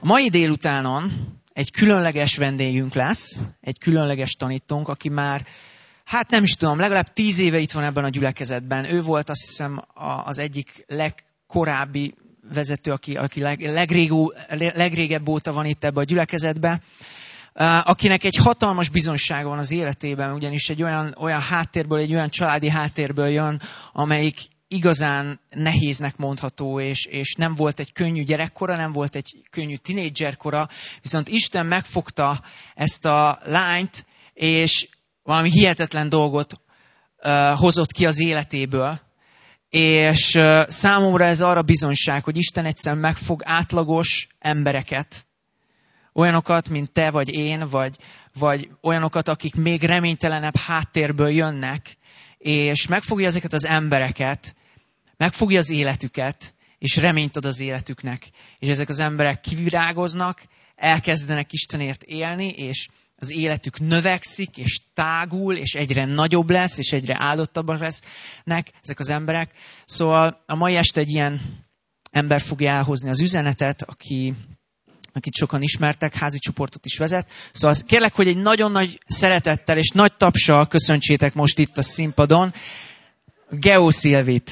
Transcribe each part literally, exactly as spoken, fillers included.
mai délutánon egy különleges vendégünk lesz, egy különleges tanítónk, aki már, hát nem is tudom, legalább tíz éve itt van ebben a gyülekezetben. Ő volt, azt hiszem, az egyik legkorábbi vezető, aki, aki leg, legrégó, legrégebb óta van itt ebben a gyülekezetben, akinek egy hatalmas bizonysága van az életében, ugyanis egy olyan, olyan háttérből, egy olyan családi háttérből jön, amelyik igazán nehéznek mondható, és, és nem volt egy könnyű gyerekkora, nem volt egy könnyű tinédzserkora, viszont Isten megfogta ezt a lányt, és valami hihetetlen dolgot uh, hozott ki az életéből. És uh, számomra ez arra bizonyság, hogy Isten egyszerűen megfog átlagos embereket, olyanokat, mint te vagy én, vagy, vagy olyanokat, akik még reménytelenebb háttérből jönnek, és megfogja ezeket az embereket, megfogja az életüket, és reményt ad az életüknek. És ezek az emberek kivirágoznak, elkezdenek Istenért élni, és az életük növekszik, és tágul, és egyre nagyobb lesz, és egyre áldottabbak lesznek ezek az emberek. Szóval a mai este egy ilyen ember fogja elhozni az üzenetet, aki, akit sokan ismertek, házi csoportot is vezet. Szóval kérlek, hogy egy nagyon nagy szeretettel és nagy tapssal köszöntsétek most itt a színpadon Geo Szilvit.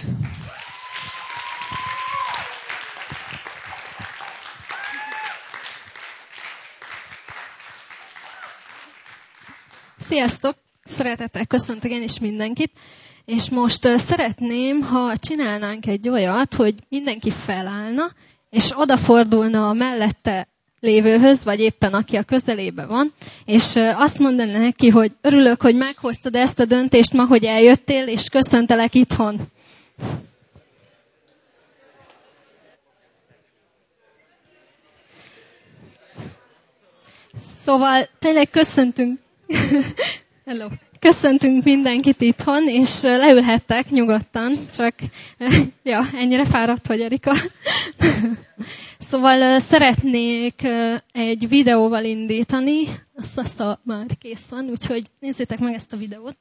Sziasztok! Szeretettel köszöntök én is mindenkit. És most uh, szeretném, ha csinálnánk egy olyat, hogy mindenki felállna, és odafordulna a mellette lévőhöz, vagy éppen aki a közelébe van, és uh, azt mondaná neki, hogy örülök, hogy meghoztad ezt a döntést ma, hogy eljöttél, és köszöntelek itthon. Szóval tényleg köszöntünk. Hello. Köszöntünk mindenkit itthon, és leülhettek nyugodtan, csak ja, ennyire fáradt vagy, Erika. Szóval szeretnék egy videóval indítani, a Sasa már kész van, úgyhogy nézzétek meg ezt a videót.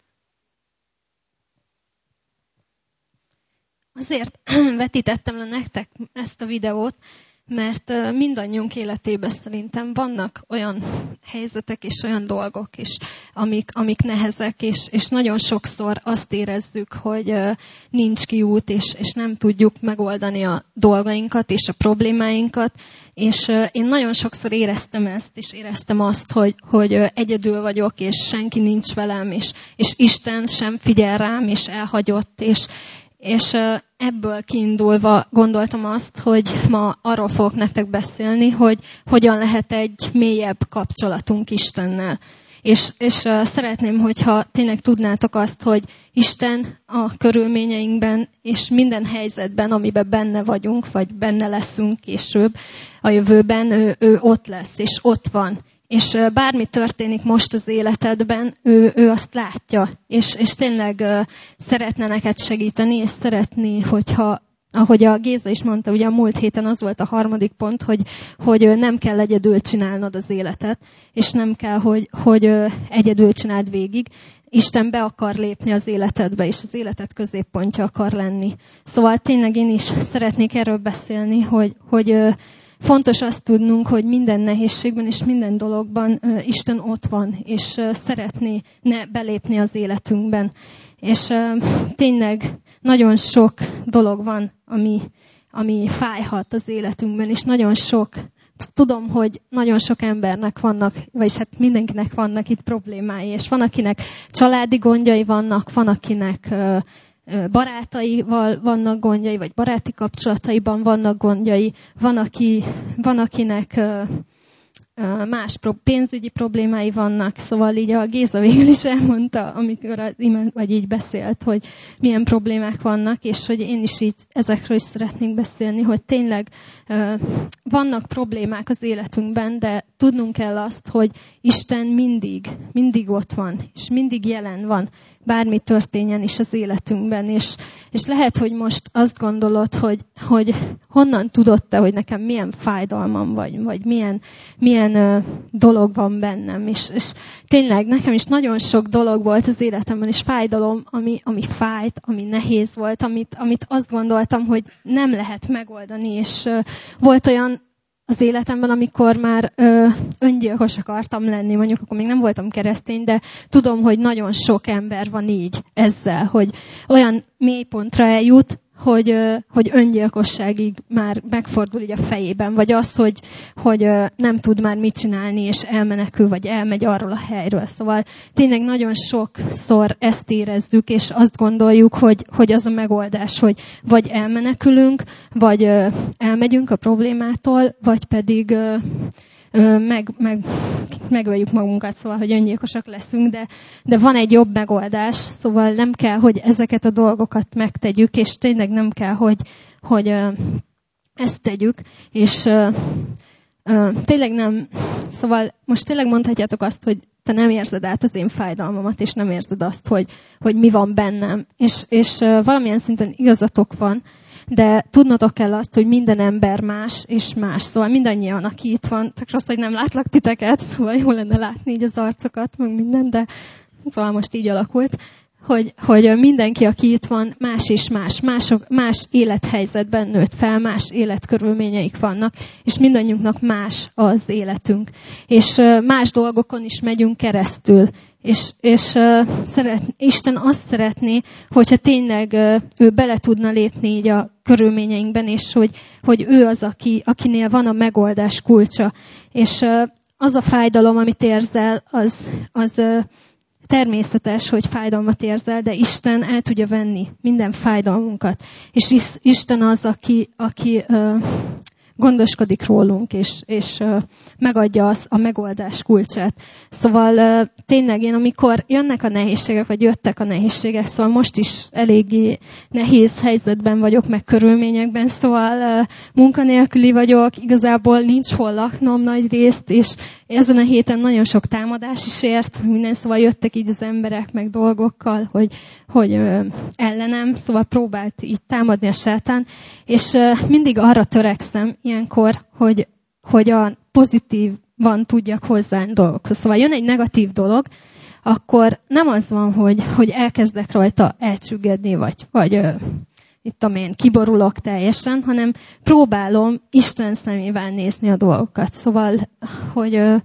Azért vetítettem le nektek ezt a videót, mert mindannyiunk életében szerintem vannak olyan helyzetek és olyan dolgok is, amik, amik nehezek, és, és nagyon sokszor azt érezzük, hogy nincs kiút, és, és nem tudjuk megoldani a dolgainkat és a problémáinkat. És én nagyon sokszor éreztem ezt, és éreztem azt, hogy, hogy egyedül vagyok, és senki nincs velem, és, és Isten sem figyel rám, és elhagyott, és És ebből kiindulva gondoltam azt, hogy ma arról fogok nektek beszélni, hogy hogyan lehet egy mélyebb kapcsolatunk Istennel. És, és szeretném, hogyha tényleg tudnátok azt, hogy Isten a körülményeinkben és minden helyzetben, amiben benne vagyunk, vagy benne leszünk később a jövőben, ő, ő ott lesz, és ott van. És bármi történik most az életedben, ő, ő azt látja, és, és tényleg uh, szeretne neked segíteni, és szeretné, hogyha, ahogy a Géza is mondta, ugye a múlt héten az volt a harmadik pont, hogy, hogy nem kell egyedül csinálnod az életet, és nem kell, hogy, hogy uh, egyedül csináld végig. Isten be akar lépni az életedbe, és az életed középpontja akar lenni. Szóval tényleg én is szeretnék erről beszélni, hogy, hogy uh, fontos azt tudnunk, hogy minden nehézségben és minden dologban uh, Isten ott van, és uh, szeretné ne belépni az életünkben. És uh, tényleg nagyon sok dolog van, ami, ami fájhat az életünkben, és nagyon sok, tudom, hogy nagyon sok embernek vannak, vagyis hát mindenkinek vannak itt problémái, és van, akinek családi gondjai vannak, van, akinek uh, barátaival vannak gondjai, vagy baráti kapcsolataiban vannak gondjai, van, aki, van akinek más pénzügyi problémái vannak, szóval így a Géza végül is elmondta, amikor az imént, vagy így beszélt, hogy milyen problémák vannak, és hogy én is így ezekről is szeretnénk beszélni, hogy tényleg vannak problémák az életünkben, de tudnunk kell azt, hogy Isten mindig, mindig ott van, és mindig jelen van, bármi történjen is az életünkben, és, és lehet, hogy most azt gondolod, hogy, hogy honnan tudod te, hogy nekem milyen fájdalmam vagy, vagy milyen, milyen uh, dolog van bennem, és, és tényleg nekem is nagyon sok dolog volt az életemben, és fájdalom, ami, ami fájt, ami nehéz volt, amit, amit azt gondoltam, hogy nem lehet megoldani, és uh, volt olyan az életemben, amikor már ö, öngyilkos akartam lenni, mondjuk akkor még nem voltam keresztény, de tudom, hogy nagyon sok ember van így ezzel, hogy olyan mélypontra eljut, hogy, ö, hogy öngyilkosságig már megfordul így a fejében, vagy az, hogy, hogy ö, nem tud már mit csinálni, és elmenekül, vagy elmegy arról a helyről. Szóval tényleg nagyon sokszor ezt érezzük, és azt gondoljuk, hogy, hogy az a megoldás, hogy vagy elmenekülünk, vagy ö, elmegyünk a problémától, vagy pedig ö, ö, meg, meg, megöljük magunkat, szóval, hogy öngyilkosak leszünk, de, de van egy jobb megoldás, szóval nem kell, hogy ezeket a dolgokat megtegyük, és tényleg nem kell, hogy, hogy ö, ezt tegyük, és ö, ö, tényleg nem, szóval most tényleg mondhatjátok azt, hogy te nem érzed át az én fájdalmamat, és nem érzed azt, hogy, hogy mi van bennem, és, és ö, valamilyen szinten igazatok van, de tudnotok kell azt, hogy minden ember más és más. Szóval mindannyian, aki itt van, csak azt, hogy nem látlak titeket, szóval jó lenne látni így az arcokat, meg minden, de szóval most így alakult, hogy, hogy mindenki, aki itt van, más és más, mások, más élethelyzetben nőtt fel, más életkörülményeik vannak, és mindannyiunknak más az életünk. És más dolgokon is megyünk keresztül. És, és uh, szeret, Isten azt szeretné, hogyha tényleg uh, ő bele tudna lépni így a körülményeinkben, és hogy, hogy ő az, aki, akinél van a megoldás kulcsa. És uh, az a fájdalom, amit érzel, az, az uh, természetes, hogy fájdalmat érzel, de Isten el tudja venni minden fájdalmunkat. És is, Isten az, aki, aki uh, gondoskodik rólunk, és, és uh, megadja az, a megoldás kulcsát. Szóval uh, tényleg én, amikor jönnek a nehézségek, vagy jöttek a nehézségek, szóval most is eléggé nehéz helyzetben vagyok, meg körülményekben, szóval uh, munkanélküli vagyok, igazából nincs hol laknom nagy részt, és ezen a héten nagyon sok támadás is ért, minden, szóval jöttek így az emberek, meg dolgokkal, hogy, hogy uh, ellenem, szóval próbált így támadni a sátán, és uh, mindig arra törekszem ilyenkor, hogy, hogy a pozitívan tudjak hozzá dolgokhoz. Szóval jön egy negatív dolog, akkor nem az van, hogy, hogy elkezdek rajta elcsüggedni, vagy, vagy uh, itt tudom én, kiborulok teljesen, hanem próbálom Isten szemével nézni a dolgokat. Szóval, hogy uh,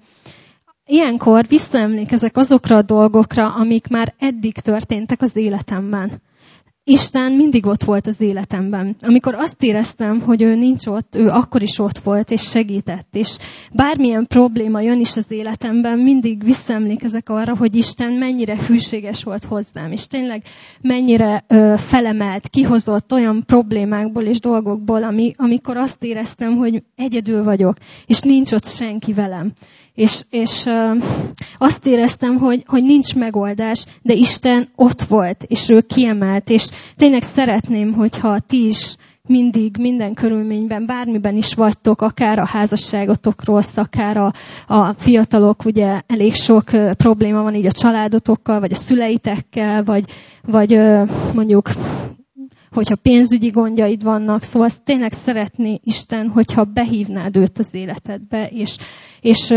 ilyenkor visszaemlékezek azokra a dolgokra, amik már eddig történtek az életemben. Isten mindig ott volt az életemben. Amikor azt éreztem, hogy ő nincs ott, ő akkor is ott volt, és segített. És bármilyen probléma jön is az életemben, mindig visszaemlékezek arra, hogy Isten mennyire hűséges volt hozzám. És tényleg mennyire ö, felemelt, kihozott olyan problémákból és dolgokból, ami, amikor azt éreztem, hogy egyedül vagyok, és nincs ott senki velem. És, és ö, azt éreztem, hogy, hogy nincs megoldás, de Isten ott volt, és ő kiemelt, és tényleg szeretném, hogyha ti is mindig, minden körülményben, bármiben is vagytok, akár a házasságotokról, akár a, a fiatalok, ugye elég sok ö, probléma van így a családotokkal, vagy a szüleitekkel, vagy, vagy ö, mondjuk hogyha pénzügyi gondjaid vannak, szóval azt tényleg szeretné Isten, hogyha behívnád őt az életedbe, és, és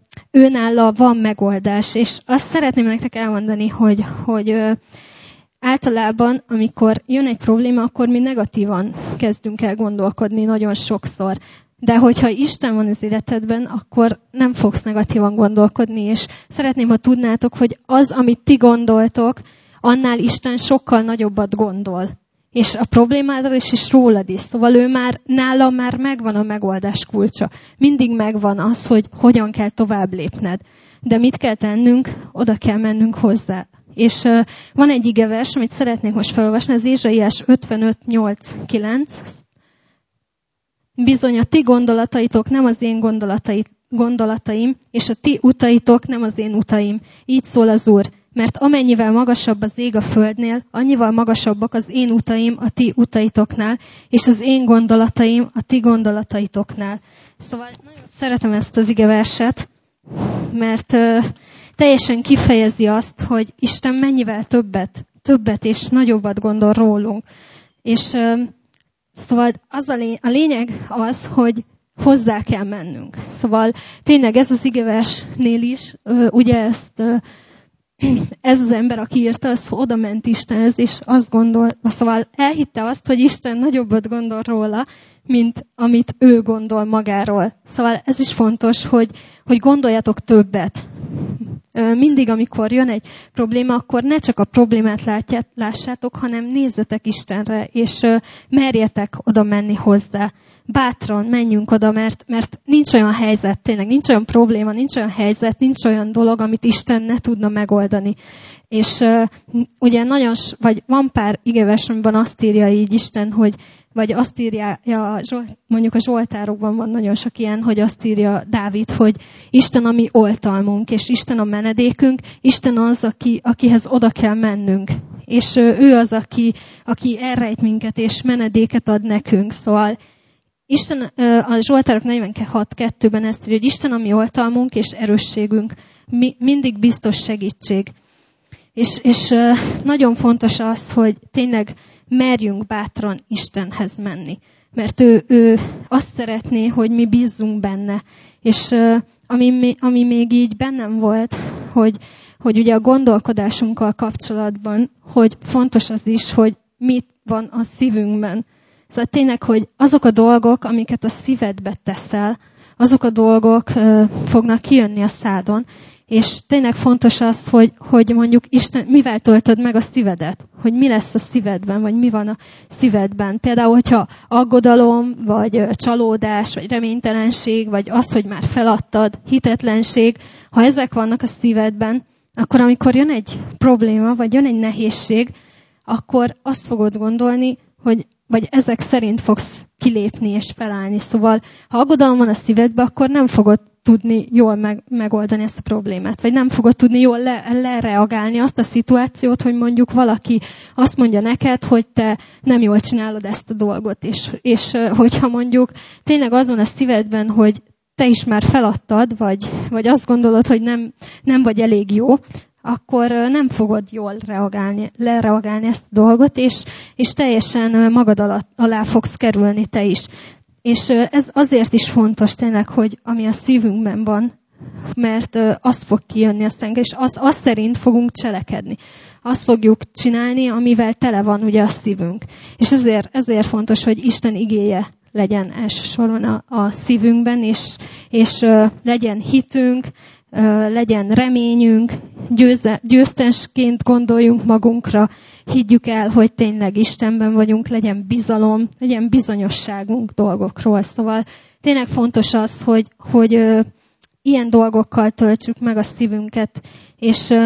őnála van megoldás. És azt szeretném nektek elmondani, hogy, hogy általában, amikor jön egy probléma, akkor mi negatívan kezdünk el gondolkodni nagyon sokszor. De hogyha Isten van az életedben, akkor nem fogsz negatívan gondolkodni, és szeretném, ha tudnátok, hogy az, amit ti gondoltok, annál Isten sokkal nagyobbat gondol. És a problémádról is, és rólad is. Szóval ő már, nála már megvan a megoldás kulcsa. Mindig megvan az, hogy hogyan kell tovább lépned. De mit kell tennünk? Oda kell mennünk hozzá. És uh, van egy igevers, amit szeretnék most felolvasni, az Ézsaiás ötvenöt nyolc kilenc. Bizony a ti gondolataitok nem az én gondolatai, gondolataim, és a ti utaitok nem az én utaim. Így szól az Úr. Mert amennyivel magasabb az ég a földnél, annyival magasabbak az én utaim a ti utaitoknál, és az én gondolataim a ti gondolataitoknál. Szóval nagyon szeretem ezt az igeverset, mert uh, teljesen kifejezi azt, hogy Isten mennyivel többet, többet és nagyobbat gondol rólunk. És uh, szóval az a, lény- a lényeg az, hogy hozzá kell mennünk. Szóval tényleg ez az igeversnél is, uh, ugye ezt... Uh, ez az ember, aki írta, az oda ment Istenhez, és azt gondol, szóval elhitte azt, hogy Isten nagyobbat gondol róla, mint amit ő gondol magáról. Szóval ez is fontos, hogy, hogy gondoljatok többet. Mindig, amikor jön egy probléma, akkor ne csak a problémát látját, lássátok, hanem nézzetek Istenre, és merjetek oda menni hozzá. Bátran menjünk oda, mert, mert nincs olyan helyzet, tényleg nincs olyan probléma, nincs olyan helyzet, nincs olyan dolog, amit Isten ne tudna megoldani. És uh, ugye nagyon, vagy van pár igevers, amiben azt írja így Isten, hogy, vagy azt írja, ja, mondjuk a Zsoltárokban van nagyon sok ilyen, hogy azt írja Dávid, hogy Isten a mi oltalmunk, és Isten a menedékünk, Isten az, aki, akihez oda kell mennünk. És uh, ő az, aki, aki elrejt minket, és menedéket ad nekünk. Szóval Isten, a Zsoltárok negyvenhat kettőben ezt írja, hogy Isten a mi oltalmunk és erősségünk, mi, mindig biztos segítség. És, és nagyon fontos az, hogy tényleg merjünk bátran Istenhez menni. Mert ő, ő azt szeretné, hogy mi bízzunk benne. És ami, ami még így bennem volt, hogy, hogy ugye a gondolkodásunkkal kapcsolatban, hogy fontos az is, hogy mit van a szívünkben. Szóval tényleg, hogy azok a dolgok, amiket a szívedbe teszel, azok a dolgok uh, fognak kijönni a szádon, és tényleg fontos az, hogy, hogy mondjuk Isten, mivel töltöd meg a szívedet, hogy mi lesz a szívedben, vagy mi van a szívedben. Például, hogyha aggodalom, vagy uh, csalódás, vagy reménytelenség, vagy az, hogy már feladtad, hitetlenség, ha ezek vannak a szívedben, akkor amikor jön egy probléma, vagy jön egy nehézség, akkor azt fogod gondolni, hogy vagy ezek szerint fogsz kilépni és felállni. Szóval, ha aggodalom van a szívedben, akkor nem fogod tudni jól meg, megoldani ezt a problémát. Vagy nem fogod tudni jól le, lereagálni azt a szituációt, hogy mondjuk valaki azt mondja neked, hogy te nem jól csinálod ezt a dolgot. És, és hogyha mondjuk tényleg az van a szívedben, hogy te is már feladtad, vagy, vagy azt gondolod, hogy nem, nem vagy elég jó, akkor nem fogod jól reagálni, lereagálni ezt a dolgot, és, és teljesen magad alatt, alá fogsz kerülni te is. És ez azért is fontos tényleg, hogy ami a szívünkben van, mert az fog kijönni a szenge, és az, az szerint fogunk cselekedni. Azt fogjuk csinálni, amivel tele van ugye a szívünk. És ezért, ezért fontos, hogy Isten igéje legyen elsősorban a, a szívünkben, és, és legyen hitünk, legyen reményünk, győze, győztesként gondoljunk magunkra, higgyük el, hogy tényleg Istenben vagyunk, legyen bizalom, legyen bizonyosságunk dolgokról. Szóval tényleg fontos az, hogy, hogy ö, ilyen dolgokkal töltsük meg a szívünket, és, ö,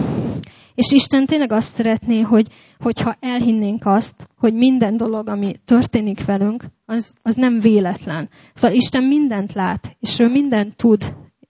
és Isten tényleg azt szeretné, hogy, hogyha elhinnénk azt, hogy minden dolog, ami történik velünk, az, az nem véletlen. Szóval Isten mindent lát, és ő mindent tud,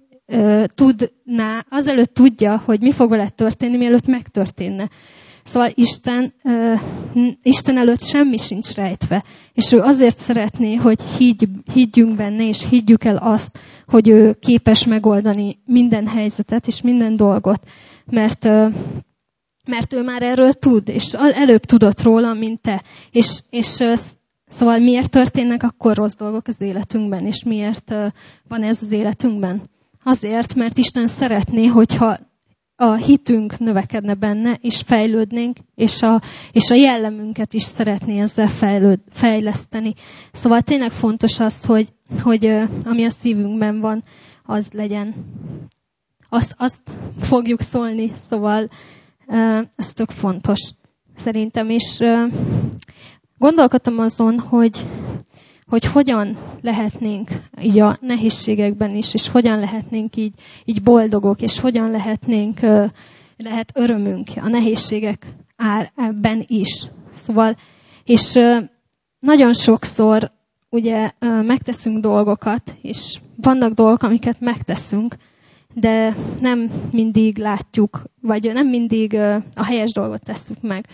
tudná, azelőtt tudja, hogy mi fog vele történni, mielőtt megtörténne. Szóval Isten, uh, Isten előtt semmi sincs rejtve, és ő azért szeretné, hogy higgy, higgyünk benne, és higgyük el azt, hogy ő képes megoldani minden helyzetet és minden dolgot, mert, uh, mert ő már erről tud, és előbb tudott róla, mint te. És, és uh, szóval miért történnek akkor rossz dolgok az életünkben, és miért uh, van ez az életünkben? Azért, mert Isten szeretné, hogyha a hitünk növekedne benne, és fejlődnénk, és a, és a jellemünket is szeretné ezzel fejlőd, fejleszteni. Szóval tényleg fontos az, hogy, hogy ami a szívünkben van, az legyen. Azt, azt fogjuk szólni, szóval ez tök fontos szerintem. És gondolkodtam azon, hogy hogy hogyan lehetnénk így a nehézségekben is, és hogyan lehetnénk így, így boldogok, és hogyan lehetnénk, lehet örömünk a nehézségekben is. Szóval, és nagyon sokszor ugye megteszünk dolgokat, és vannak dolgok, amiket megteszünk, de nem mindig látjuk, vagy nem mindig a helyes dolgot tesszük meg.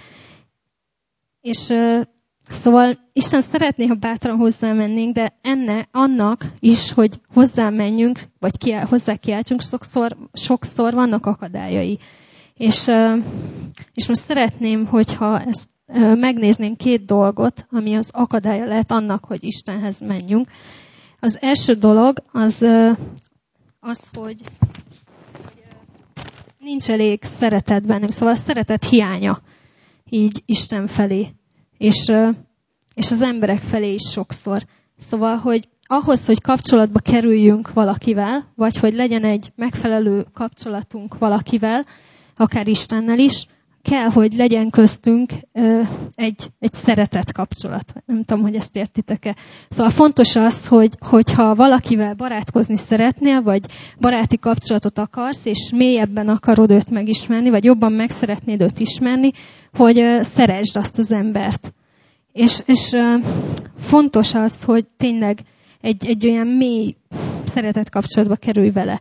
És szóval Isten szeretné, ha bátran hozzámennénk, de enne, annak is, hogy hozzámenjünk, vagy kiáll, hozzá kiáltsunk, sokszor, sokszor vannak akadályai. És, és most szeretném, hogyha ezt megnéznénk két dolgot, ami az akadálya lehet annak, hogy Istenhez menjünk. Az első dolog az, az hogy nincs elég szeretet bennünk, szóval a szeretet hiánya így Isten felé, és, és az emberek felé is sokszor. Szóval, hogy ahhoz, hogy kapcsolatba kerüljünk valakivel, vagy hogy legyen egy megfelelő kapcsolatunk valakivel, akár Istennel is, kell, hogy legyen köztünk ö, egy, egy szeretet kapcsolat. Nem tudom, hogy ezt értitek-e. Szóval fontos az, hogy, hogyha valakivel barátkozni szeretnél, vagy baráti kapcsolatot akarsz, és mélyebben akarod őt megismerni, vagy jobban meg szeretnéd őt ismerni, hogy ö, szeresd azt az embert. És, és ö, fontos az, hogy tényleg egy, egy olyan mély szeretet kapcsolatba kerülj vele.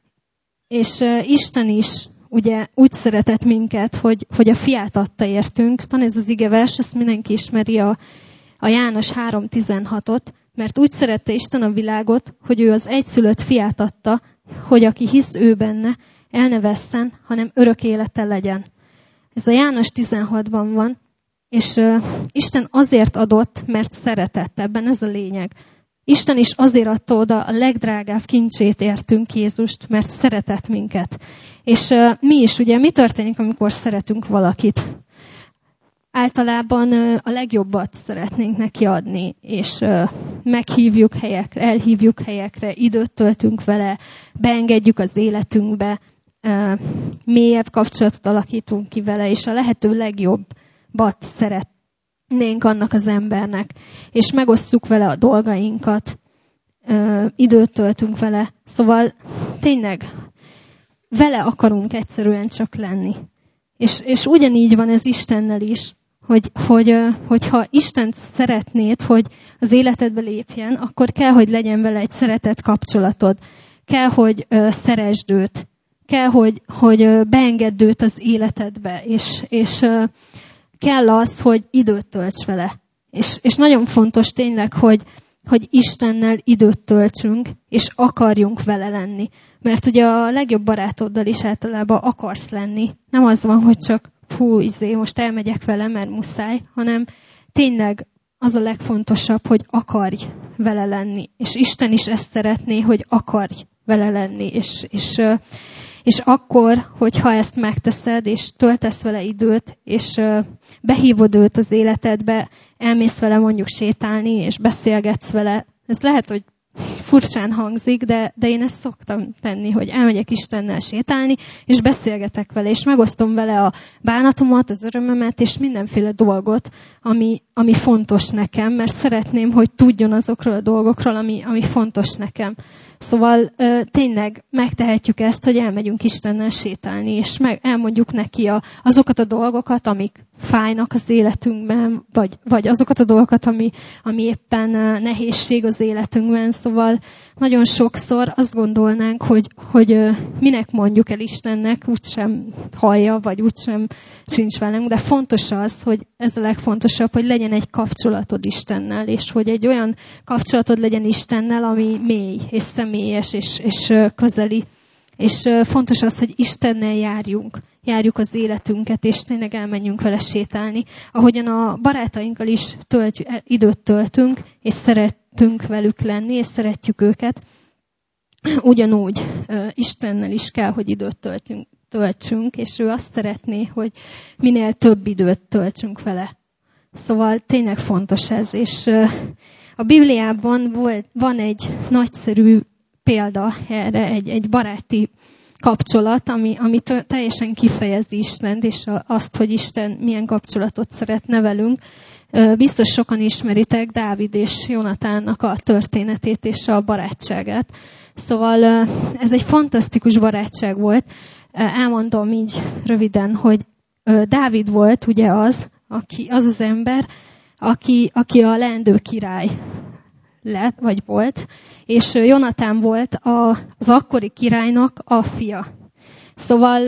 És ö, Isten is ugye úgy szeretett minket, hogy, hogy a fiát adta értünk. Van ez az igevers, ezt mindenki ismeri, a, a János három tizenhatot, mert úgy szerette Isten a világot, hogy ő az egyszülött fiát adta, hogy aki hisz ő benne, el ne vesszen, hanem örök élete legyen. Ez a János tizenhatban van, és uh, Isten azért adott, mert szeretett, ebben ez a lényeg. Isten is azért adta oda a legdrágább kincsét értünk, Jézust, mert szeretett minket. És uh, mi is, ugye, mi történik, amikor szeretünk valakit? Általában uh, a legjobbat szeretnénk neki adni, és uh, meghívjuk helyekre, elhívjuk helyekre, időt töltünk vele, beengedjük az életünkbe, uh, mélyebb kapcsolatot alakítunk ki vele, és a lehető legjobbat szeret. Nénk annak az embernek, és megosztjuk vele a dolgainkat, ö, időt töltünk vele. Szóval tényleg vele akarunk egyszerűen csak lenni. És, és ugyanígy van ez Istennel is, hogy, hogy, ö, hogyha Istent szeretnéd, hogy az életedbe lépjen, akkor kell, hogy legyen vele egy szeretett kapcsolatod. Kell, hogy ö, szeresd őt. Kell, hogy, hogy ö, beengedd őt az életedbe, és, és ö, kell az, hogy időt tölts vele. És, és nagyon fontos tényleg, hogy, hogy Istennel időt töltsünk, és akarjunk vele lenni. Mert ugye a legjobb barátoddal is általában akarsz lenni. Nem az van, hogy csak fú, izé, most elmegyek vele, mert muszáj, hanem tényleg az a legfontosabb, hogy akarj vele lenni. És Isten is ezt szeretné, hogy akarj vele lenni. És, és, és akkor, hogyha ezt megteszed, és töltesz vele időt, és behívod őt az életedbe, elmész vele mondjuk sétálni, és beszélgetsz vele. Ez lehet, hogy furcsán hangzik, de, de én ezt szoktam tenni, hogy elmegyek Istennel sétálni, és beszélgetek vele, és megosztom vele a bánatomat, az örömömet, és mindenféle dolgot, ami, ami fontos nekem, mert szeretném, hogy tudjon azokról a dolgokról, ami, ami fontos nekem. Szóval tényleg megtehetjük ezt, hogy elmegyünk Istennel sétálni, és meg elmondjuk neki a, azokat a dolgokat, amik fájnak az életünkben, vagy, vagy azokat a dolgokat, ami, ami éppen nehézség az életünkben. Szóval nagyon sokszor azt gondolnánk, hogy, hogy minek mondjuk el Istennek, úgysem hallja, vagy úgysem sincs velünk, de fontos az, hogy ez a legfontosabb, hogy legyen egy kapcsolatod Istennel, és hogy egy olyan kapcsolatod legyen Istennel, ami mély, és személyes, és, és közeli. És fontos az, hogy Istennel járjunk, járjuk az életünket, és tényleg elmenjünk vele sétálni. Ahogyan a barátainkkal is töltjük, időt töltünk, és szeretünk velük lenni, és szeretjük őket, ugyanúgy Istennel is kell, hogy időt töltünk, töltsünk, és ő azt szeretné, hogy minél több időt töltsünk vele. Szóval tényleg fontos ez, és a Bibliában volt, van egy nagyszerű példa erre, egy, egy baráti kapcsolat, ami, ami teljesen kifejezi Istent, és azt, hogy Isten milyen kapcsolatot szeretne velünk. Biztos sokan ismeritek Dávid és Jonatánnak a történetét és a barátságát. Szóval ez egy fantasztikus barátság volt. Elmondom így röviden, hogy Dávid volt ugye az, aki, az az ember, aki, aki a leendő király lett, vagy volt, és Jonatán volt a, az akkori királynak a fia. Szóval,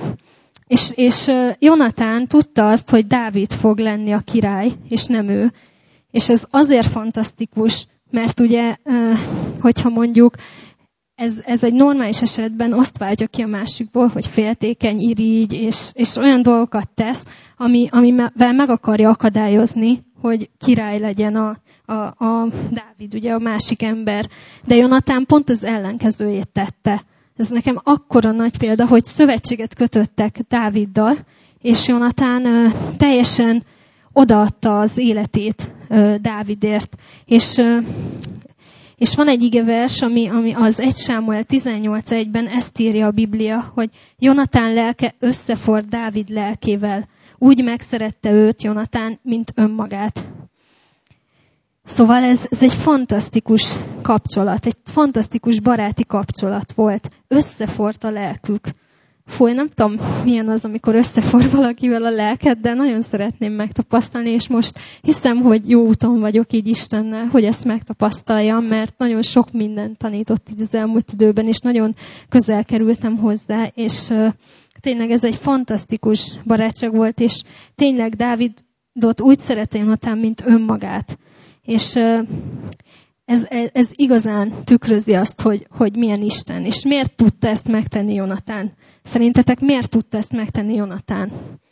és, és Jonatán tudta azt, hogy Dávid fog lenni a király, és nem ő. És ez azért fantasztikus, mert ugye, hogyha mondjuk ez, ez egy normális esetben azt váltja ki a másikból, hogy féltékeny, irigy, és, és olyan dolgokat tesz, ami, amivel meg akarja akadályozni, hogy király legyen a, a, a Dávid, ugye a másik ember. De Jonatán pont az ellenkezőjét tette. ez nekem akkora nagy példa, hogy szövetséget kötöttek Dáviddal, és Jonatán ö, teljesen odaadta az életét ö, Dávidért. És, ö, és van egy igevers, ami, ami az egy Sámuel tizennyolc egyben ezt írja a Biblia, hogy Jonatán lelke összeforrt Dávid lelkével. Úgy megszerette őt, Jonatán, mint önmagát. Szóval ez, ez egy fantasztikus kapcsolat, egy fantasztikus baráti kapcsolat volt. Összeforrt a lelkük. Fúj, nem tudom, milyen az, amikor összeforr valakivel a lelked, de nagyon szeretném megtapasztalni, és most hiszem, hogy jó úton vagyok így Istennel, hogy ezt megtapasztaljam, mert nagyon sok mindent tanított így az elmúlt időben, és nagyon közel kerültem hozzá, és uh, tényleg ez egy fantasztikus barátság volt, és tényleg Dávidot úgy szerette Jonatán, mint önmagát. És uh, ez, ez, ez igazán tükrözi azt, hogy, hogy milyen Isten, és miért tudta ezt megtenni Jonatán. Szerintetek miért tudta ezt megtenni Jonatán?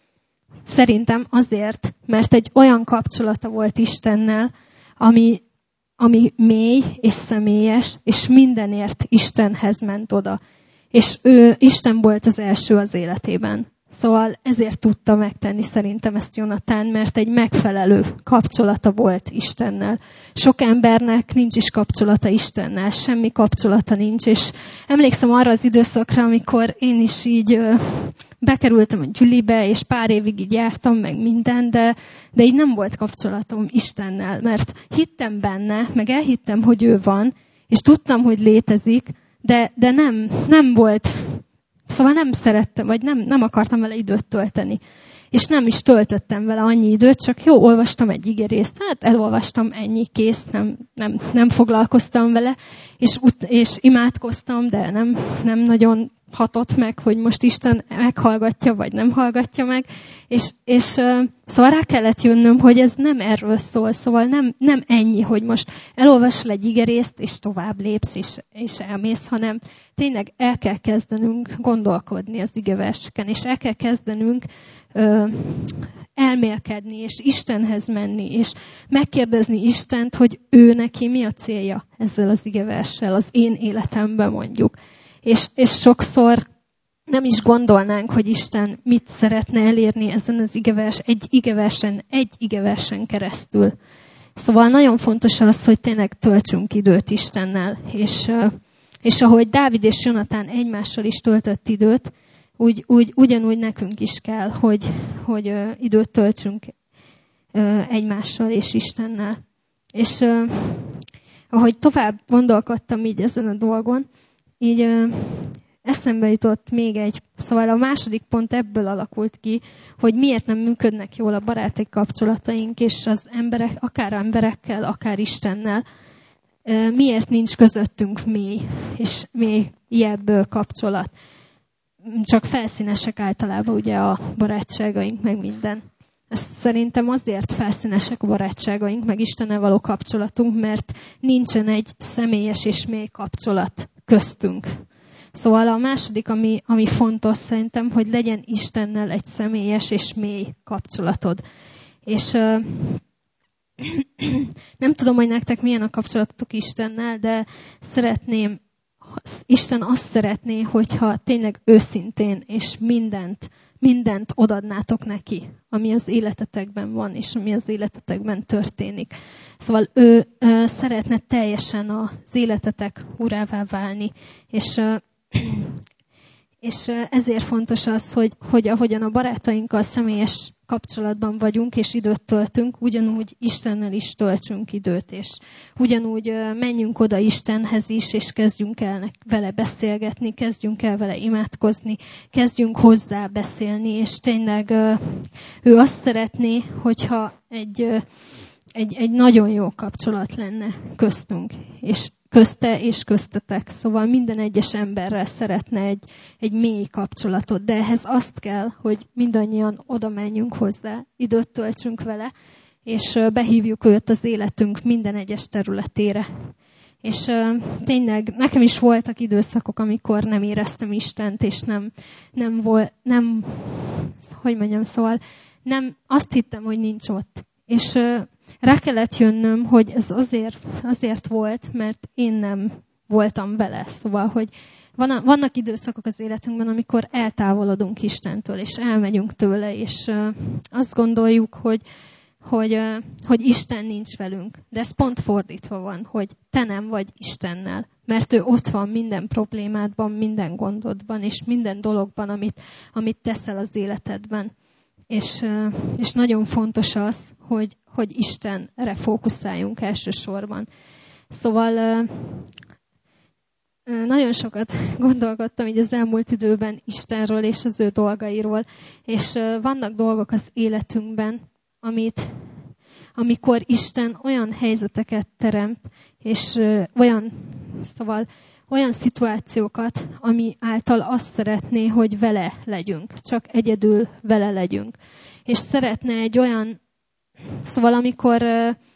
Szerintem azért, mert egy olyan kapcsolata volt Istennel, ami, ami mély és személyes, és mindenért Istenhez ment oda. És ő, Isten volt az első az életében. Szóval ezért tudta megtenni szerintem ezt Jonatán, mert egy megfelelő kapcsolata volt Istennel. Sok embernek nincs is kapcsolata Istennel, semmi kapcsolata nincs, és emlékszem arra az időszakra, amikor én is így ö, bekerültem a gyülibe, és pár évig így jártam, meg minden, de, de így nem volt kapcsolatom Istennel, mert hittem benne, meg elhittem, hogy ő van, és tudtam, hogy létezik, de, de nem, nem volt... Szóval nem szerettem, vagy nem, nem akartam vele időt tölteni. És nem is töltöttem vele annyi időt, csak jó, olvastam egy igerészt, hát elolvastam, ennyi, kész, nem, nem, nem foglalkoztam vele, és, és imádkoztam, de nem, nem nagyon hatott meg, hogy most Isten meghallgatja, vagy nem hallgatja meg. És, és uh, szóval rá kellett jönnöm, hogy ez nem erről szól, szóval nem, nem ennyi, hogy most elolvasol egy igerészt, és tovább lépsz, és, és elmész, hanem tényleg el kell kezdenünk gondolkodni az igeverseken, és el kell kezdenünk uh, elmélkedni, és Istenhez menni, és megkérdezni Istent, hogy ő neki mi a célja ezzel az igeverssel, az én életemben mondjuk. És, és sokszor nem is gondolnánk, hogy Isten mit szeretne elérni ezen az igevers, egy igeversen, egy igeversen keresztül. Szóval nagyon fontos az, hogy tényleg töltsünk időt Istennel. És, és ahogy Dávid és Jonatán egymással is töltött időt, úgy, úgy, ugyanúgy nekünk is kell, hogy, hogy időt töltsünk egymással és Istennel. És ahogy tovább gondolkodtam így ezen a dolgon, így ö, eszembe jutott még egy, szóval a második pont ebből alakult ki, hogy miért nem működnek jól a baráti kapcsolataink, és az emberek, akár emberekkel, akár Istennel, ö, miért nincs közöttünk mély, és mélyebb kapcsolat. Csak felszínesek általában ugye a barátságaink, meg minden. Ez szerintem azért felszínesek a barátságaink, meg Istennel való kapcsolatunk, mert nincsen egy személyes és mély kapcsolat köztünk. Szóval a második, ami, ami fontos szerintem, hogy legyen Istennel egy személyes és mély kapcsolatod. És uh, nem tudom, hogy nektek milyen a kapcsolatotok Istennel, de szeretném, Isten azt szeretné, hogyha tényleg őszintén és mindent, mindent odadnátok neki, ami az életetekben van, és ami az életetekben történik. Szóval ő uh, szeretne teljesen az életetek urává válni, és, uh, és uh, ezért fontos az, hogy, hogy ahogyan a barátainkkal személyes kapcsolatban vagyunk, és időt töltünk, ugyanúgy Istennel is töltsünk időt, és ugyanúgy uh, menjünk oda Istenhez is, és kezdjünk el vele beszélgetni, kezdjünk el vele imádkozni, kezdjünk hozzá beszélni, és tényleg uh, ő azt szeretné, hogyha egy, uh, egy, egy nagyon jó kapcsolat lenne köztünk, és közte és köztetek. Szóval minden egyes emberrel szeretne egy, egy mély kapcsolatot, de ehhez azt kell, hogy mindannyian oda menjünk hozzá, időt töltsünk vele, és behívjuk őt az életünk minden egyes területére. És uh, tényleg nekem is voltak időszakok, amikor nem éreztem Istent, és nem, nem volt, nem, hogy mondjam, szóval nem, azt hittem, hogy nincs ott. És uh, rá kellett jönnöm, hogy ez azért, azért volt, mert én nem voltam vele. Szóval, hogy van, vannak időszakok az életünkben, amikor eltávolodunk Istentől, és elmegyünk tőle, és uh, azt gondoljuk, hogy, hogy, uh, hogy Isten nincs velünk. De ez pont fordítva van, hogy te nem vagy Istennel, mert ő ott van minden problémádban, minden gondodban, és minden dologban, amit, amit teszel az életedben. És, uh, és nagyon fontos az, hogy, hogy Istenre fókuszáljunk elsősorban. Szóval uh, nagyon sokat gondolkodtam így az elmúlt időben Istenről és az ő dolgairól, és vannak dolgok az életünkben, amit, amikor Isten olyan helyzeteket teremt, és olyan, szóval olyan szituációkat, ami által azt szeretné, hogy vele legyünk, csak egyedül vele legyünk. És szeretne egy olyan, szóval amikor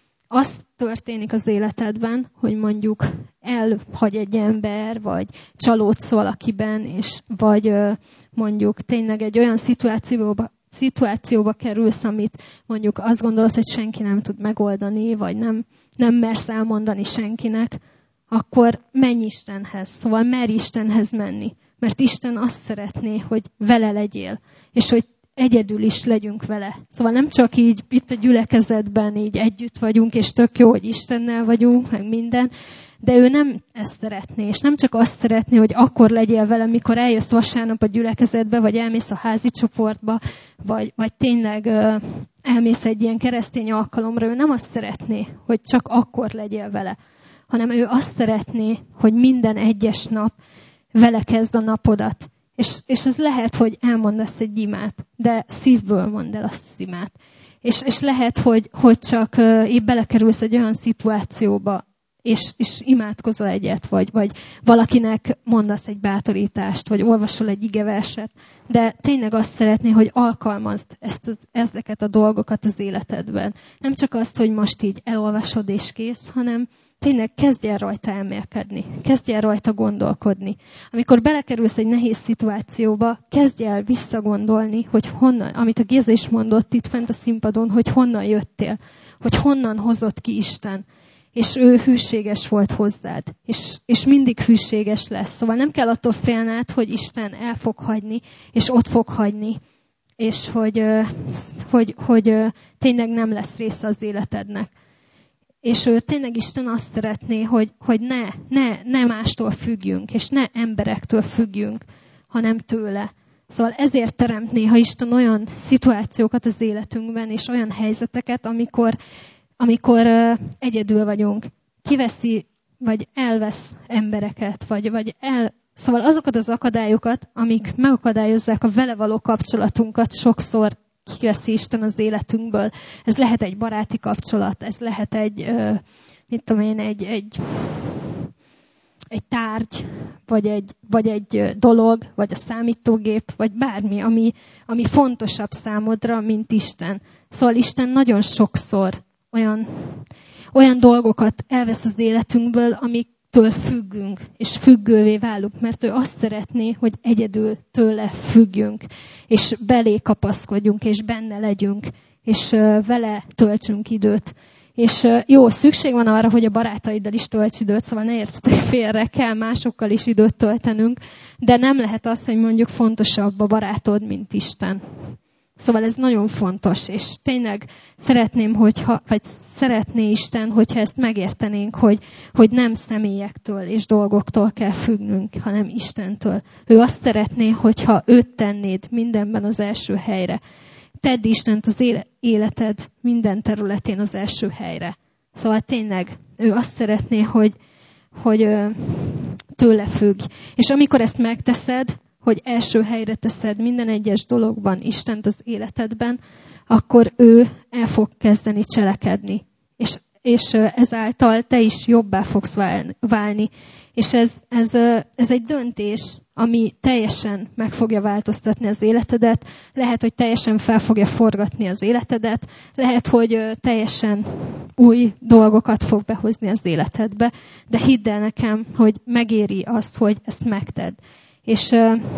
az történik az életedben, hogy mondjuk elhagy egy ember, vagy csalódsz valakiben, és vagy mondjuk tényleg egy olyan szituációba, szituációba kerülsz, amit mondjuk azt gondolod, hogy senki nem tud megoldani, vagy nem, nem mersz elmondani senkinek, akkor menj Istenhez. Szóval merj Istenhez menni. Mert Isten azt szeretné, hogy vele legyél, és hogy egyedül is legyünk vele. Szóval nem csak így itt a gyülekezetben így együtt vagyunk, és tök jó, hogy Istennel vagyunk, meg minden, de ő nem ezt szeretné, és nem csak azt szeretné, hogy akkor legyél vele, mikor eljössz vasárnap a gyülekezetbe, vagy elmész a házi csoportba, vagy, vagy tényleg uh, elmész egy ilyen keresztény alkalomra, ő nem azt szeretné, hogy csak akkor legyél vele, hanem ő azt szeretné, hogy minden egyes nap vele kezd a napodat. És, és ez lehet, hogy elmondasz egy imát, de szívből mondd el azt az imát. És, és lehet, hogy, hogy csak uh, épp belekerülsz egy olyan szituációba, és, és imádkozol egyet, vagy, vagy valakinek mondasz egy bátorítást, vagy olvasol egy igeverset, de tényleg azt szeretné, hogy alkalmazd ezt az, ezeket a dolgokat az életedben. Nem csak azt, hogy most így elolvasod és kész, hanem tényleg kezdj el rajta elmélkedni, kezdj el rajta gondolkodni. Amikor belekerülsz egy nehéz szituációba, kezdj el visszagondolni, hogy honnan, amit a Géza is mondott itt fent a színpadon, hogy honnan jöttél, hogy honnan hozott ki Isten. És ő hűséges volt hozzád, és, és mindig hűséges lesz. Szóval nem kell attól félned, hogy Isten el fog hagyni, és ott fog hagyni, és hogy, hogy, hogy tényleg nem lesz része az életednek. És ő tényleg Isten azt szeretné, hogy, hogy ne, ne, ne mástól függjünk, és ne emberektől függjünk, hanem tőle. Szóval ezért teremt néha Isten olyan szituációkat az életünkben, és olyan helyzeteket, amikor amikor uh, egyedül vagyunk, kiveszi, vagy elvesz embereket, vagy, vagy el... Szóval azokat az akadályokat, amik megakadályozzák a vele való kapcsolatunkat, sokszor kiveszi Isten az életünkből. Ez lehet egy baráti kapcsolat, ez lehet egy, uh, mit tudom én, egy, egy, egy tárgy, vagy egy, vagy egy dolog, vagy a számítógép, vagy bármi, ami, ami fontosabb számodra, mint Isten. Szóval Isten nagyon sokszor Olyan, olyan dolgokat elvesz az életünkből, amiktől függünk, és függővé válunk, mert ő azt szeretné, hogy egyedül tőle függjünk, és belé kapaszkodjunk, és benne legyünk, és vele töltsünk időt. És jó, szükség van arra, hogy a barátaiddal is tölts időt, szóval ne értsetek félre, kell másokkal is időt töltenünk, de nem lehet az, hogy mondjuk fontosabb a barátod, mint Isten. Szóval ez nagyon fontos, és tényleg szeretném, hogyha, vagy szeretné Isten, hogyha ezt megértenénk, hogy, hogy nem személyektől és dolgoktól kell függnünk, hanem Istentől. Ő azt szeretné, hogyha őt tennéd mindenben az első helyre. Tedd Istent az életed minden területén az első helyre. Szóval tényleg ő azt szeretné, hogy, hogy tőle függ. És amikor ezt megteszed, hogy első helyre teszed minden egyes dologban Istent az életedben, akkor ő el fog kezdeni cselekedni. És, és ezáltal te is jobbá fogsz válni. És ez, ez, ez egy döntés, ami teljesen meg fogja változtatni az életedet. Lehet, hogy teljesen fel fogja forgatni az életedet. Lehet, hogy teljesen új dolgokat fog behozni az életedbe. De hidd el nekem, hogy megéri azt, hogy ezt megtedd. És,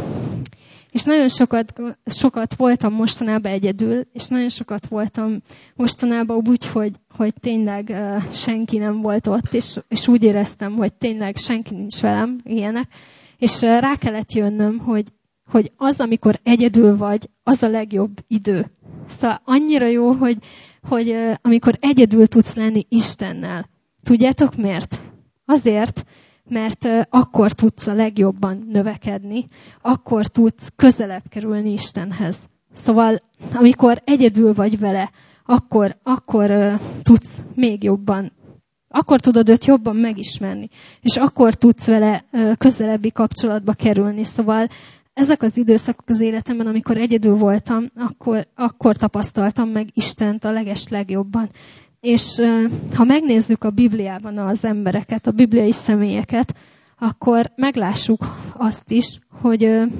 és nagyon sokat, sokat voltam mostanában egyedül, és nagyon sokat voltam mostanában úgy, hogy, hogy tényleg uh, senki nem volt ott, és, és úgy éreztem, hogy tényleg senki nincs velem, ilyenek. És uh, rá kellett jönnöm, hogy, hogy az, amikor egyedül vagy, az a legjobb idő. Szóval annyira jó, hogy, hogy uh, amikor egyedül tudsz lenni Istennel. Tudjátok miért? Azért, mert uh, akkor tudsz a legjobban növekedni, akkor tudsz közelebb kerülni Istenhez. Szóval, amikor egyedül vagy vele, akkor, akkor uh, tudsz még jobban, akkor tudod őt jobban megismerni, és akkor tudsz vele uh, közelebbi kapcsolatba kerülni. Szóval ezek az időszakok az életemben, amikor egyedül voltam, akkor, akkor tapasztaltam meg Istent a leges legjobban. És uh, ha megnézzük a Bibliában az embereket, a bibliai személyeket, akkor meglássuk azt is, hogy, uh,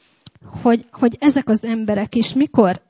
hogy, hogy ezek az emberek is mikor,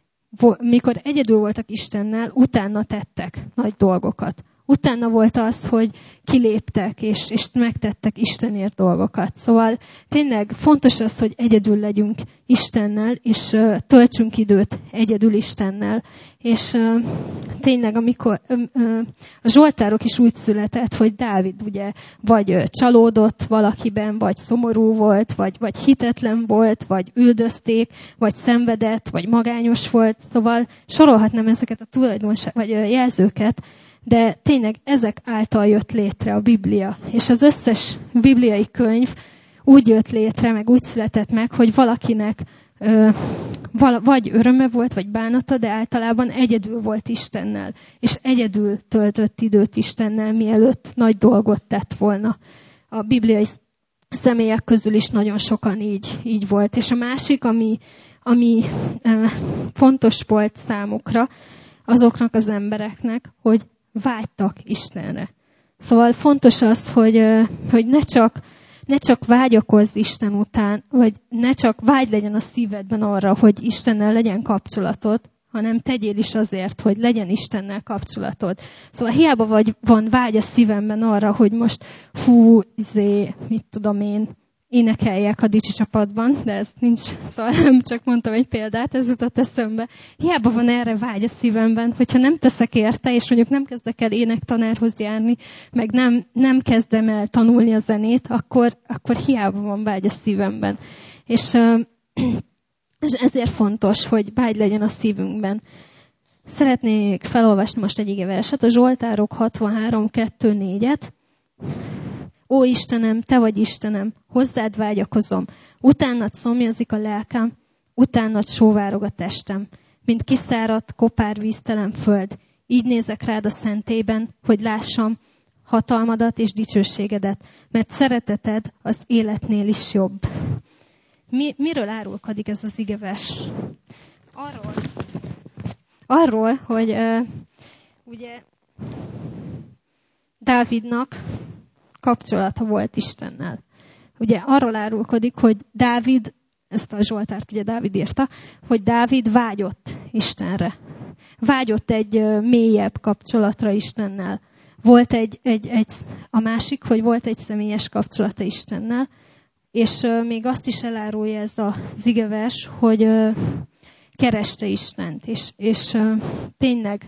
mikor egyedül voltak Istennel, utána tettek nagy dolgokat. Utána volt az, hogy kiléptek, és, és megtettek Istenért dolgokat. Szóval tényleg fontos az, hogy egyedül legyünk Istennel, és uh, töltsünk időt egyedül Istennel. És uh, tényleg, amikor uh, uh, a Zsoltárok is úgy született, hogy Dávid ugye vagy uh, csalódott valakiben, vagy szomorú volt, vagy, vagy hitetlen volt, vagy üldözték, vagy szenvedett, vagy magányos volt. Szóval sorolhatnám ezeket a tulajdonság, vagy uh, jelzőket, de tényleg ezek által jött létre a Biblia. És az összes bibliai könyv úgy jött létre, meg úgy született meg, hogy valakinek ö, vala, vagy öröme volt, vagy bánata, de általában egyedül volt Istennel. És egyedül töltött időt Istennel, mielőtt nagy dolgot tett volna. A bibliai személyek közül is nagyon sokan így, így volt. És a másik, ami, ami ö, fontos volt számukra, azoknak az embereknek, hogy vágytak Istenre. Szóval fontos az, hogy, hogy ne, csak, ne csak vágyakozz Isten után, vagy ne csak vágy legyen a szívedben arra, hogy Istennel legyen kapcsolatod, hanem tegyél is azért, hogy legyen Istennel kapcsolatod. Szóval hiába vagy, van vágy a szívemben arra, hogy most hú, izé, mit tudom én, énekeljek a dicsi csapatban, de ez nincs, szóval nem csak mondtam egy példát, ez jutott eszembe. Hiába van erre vágy a szívemben, hogyha nem teszek érte, és mondjuk nem kezdek el énektanárhoz járni, meg nem, nem kezdem el tanulni a zenét, akkor, akkor hiába van vágy a szívemben. És, és ezért fontos, hogy vágy legyen a szívünkben. Szeretnék felolvasni most egy igeverset, a Zsoltárok hatvanhárom kettő négyet. Ó Istenem, te vagy Istenem, hozzád vágyakozom, utánad szomjazik a lelkem, utánad sóvárog a testem, mint kiszáradt, kopár víztelen föld. Így nézek rád a szentében, hogy lássam hatalmadat és dicsőségedet, mert szereteted az életnél is jobb. Mi, miről árulkodik ez az igevers? Arról, arról hogy uh, ugye Dávidnak kapcsolata volt Istennel. Ugye arról árulkodik, hogy Dávid, ezt a Zsoltárt ugye Dávid írta, hogy Dávid vágyott Istenre. Vágyott egy mélyebb kapcsolatra Istennel. Volt egy, egy, egy, a másik, hogy volt egy személyes kapcsolata Istennel, és még azt is elárulja ez az igevers, hogy kereste Istent, és, és tényleg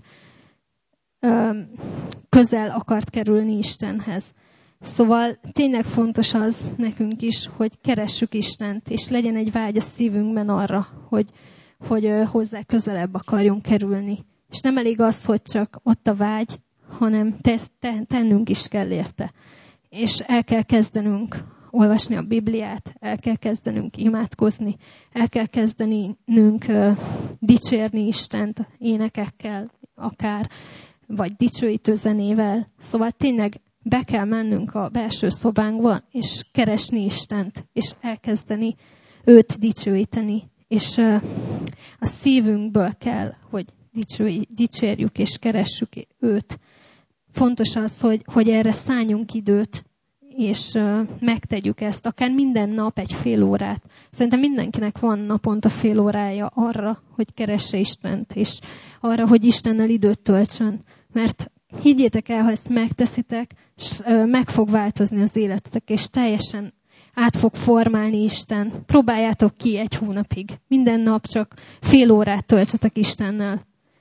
közel akart kerülni Istenhez. Szóval tényleg fontos az nekünk is, hogy keressük Istent, és legyen egy vágy a szívünkben arra, hogy, hogy hozzá közelebb akarjunk kerülni. És nem elég az, hogy csak ott a vágy, hanem te, te, tennünk is kell érte. És el kell kezdenünk olvasni a Bibliát, el kell kezdenünk imádkozni, el kell kezdenünk uh, dicsérni Istent énekekkel, akár, vagy dicsőítő zenével. Szóval tényleg be kell mennünk a belső szobánkba, és keresni Istent, és elkezdeni őt dicsőíteni. És uh, a szívünkből kell, hogy dicsőj, dicsérjük és keressük őt. Fontos az, hogy, hogy erre szálljunk időt, és uh, megtegyük ezt, akár minden nap egy fél órát. Szerintem mindenkinek van naponta fél órája arra, hogy keresse Istent, és arra, hogy Istennel időt töltsön. Mert higgyétek el, ha ezt megteszitek, meg fog változni az életetek, és teljesen át fog formálni Isten. Próbáljátok ki egy hónapig. Minden nap csak fél órát töltsetek Istennel.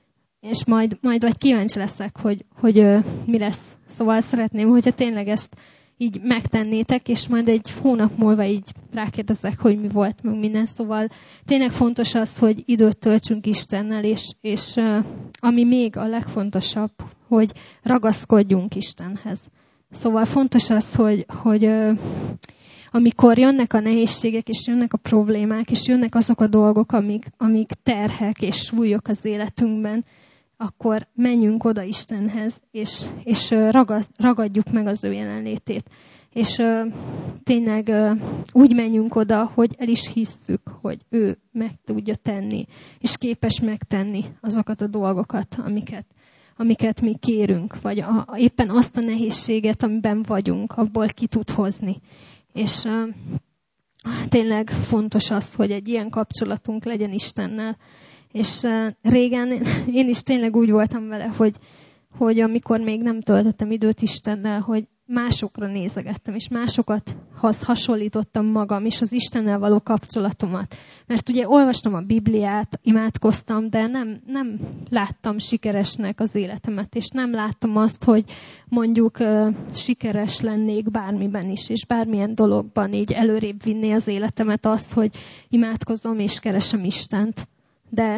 és majd, majd vagy kíváncsi leszek, hogy, hogy ö, mi lesz. Szóval szeretném, hogyha tényleg ezt így megtennétek, és majd egy hónap múlva így rákérdezek, hogy mi volt, meg minden. Szóval tényleg fontos az, hogy időt töltsünk Istennel, és, és uh, ami még a legfontosabb, hogy ragaszkodjunk Istenhez. Szóval fontos az, hogy, hogy uh, amikor jönnek a nehézségek, és jönnek a problémák, és jönnek azok a dolgok, amik, amik terhek és súlyok az életünkben, akkor menjünk oda Istenhez, és, és ragaz, ragadjuk meg az ő jelenlétét. És uh, tényleg uh, úgy menjünk oda, hogy el is hisszük, hogy ő meg tudja tenni, és képes megtenni azokat a dolgokat, amiket, amiket mi kérünk, vagy a, éppen azt a nehézséget, amiben vagyunk, abból ki tud hozni. És uh, tényleg fontos az, hogy egy ilyen kapcsolatunk legyen Istennel. És uh, régen én is tényleg úgy voltam vele, hogy, hogy amikor még nem töltöttem időt Istennel, hogy másokra nézegettem, és másokat hasonlítottam magam, és az Istennel való kapcsolatomat. Mert ugye olvastam a Bibliát, imádkoztam, de nem, nem láttam sikeresnek az életemet, és nem láttam azt, hogy mondjuk uh, sikeres lennék bármiben is, és bármilyen dologban így előrébb vinné az életemet az, hogy imádkozom és keresem Istent. De,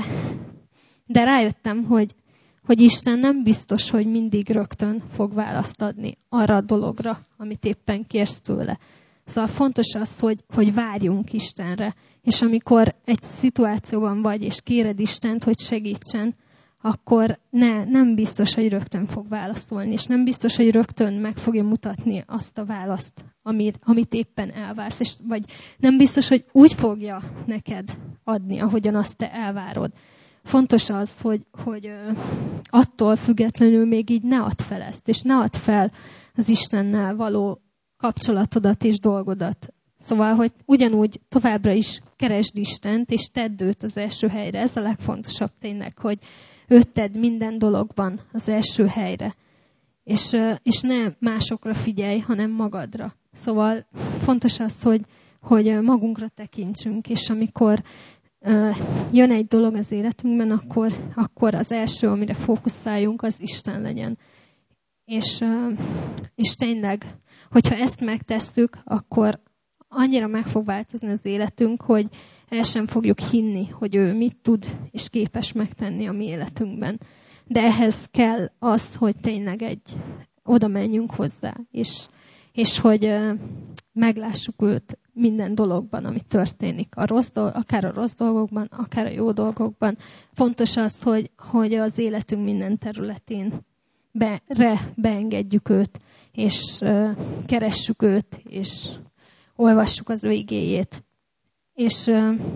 de rájöttem, hogy, hogy Isten nem biztos, hogy mindig rögtön fog választ adni arra a dologra, amit éppen kérsz tőle. Szóval fontos az, hogy, hogy várjunk Istenre. És amikor egy szituációban vagy, és kéred Istent, hogy segítsen, akkor ne, nem biztos, hogy rögtön fog válaszolni. És nem biztos, hogy rögtön meg fogja mutatni azt a választ, amit, amit éppen elvársz. És, vagy nem biztos, hogy úgy fogja neked adni, ahogyan azt te elvárod. Fontos az, hogy, hogy attól függetlenül még így ne add fel ezt, és ne add fel az Istennel való kapcsolatodat és dolgodat. Szóval, hogy ugyanúgy továbbra is keresd Istent, és tedd őt az első helyre. Ez a legfontosabb tényleg, hogy őt tedd minden dologban az első helyre. És, és ne másokra figyelj, hanem magadra. Szóval fontos az, hogy, hogy magunkra tekintsünk, és amikor uh, jön egy dolog az életünkben, akkor, akkor az első, amire fókuszáljunk, az Isten legyen. És, uh, és tényleg, hogyha ezt megtesszük, akkor annyira meg fog változni az életünk, hogy el sem fogjuk hinni, hogy ő mit tud és képes megtenni a mi életünkben. De ehhez kell az, hogy tényleg egy oda menjünk hozzá, és, és hogy uh, meglássuk őt minden dologban, ami történik. A rossz dolg, akár a rossz dolgokban, akár a jó dolgokban. Fontos az, hogy, hogy az életünk minden területén be, re, beengedjük őt, és uh, keressük őt, és olvassuk az ő igéjét. És,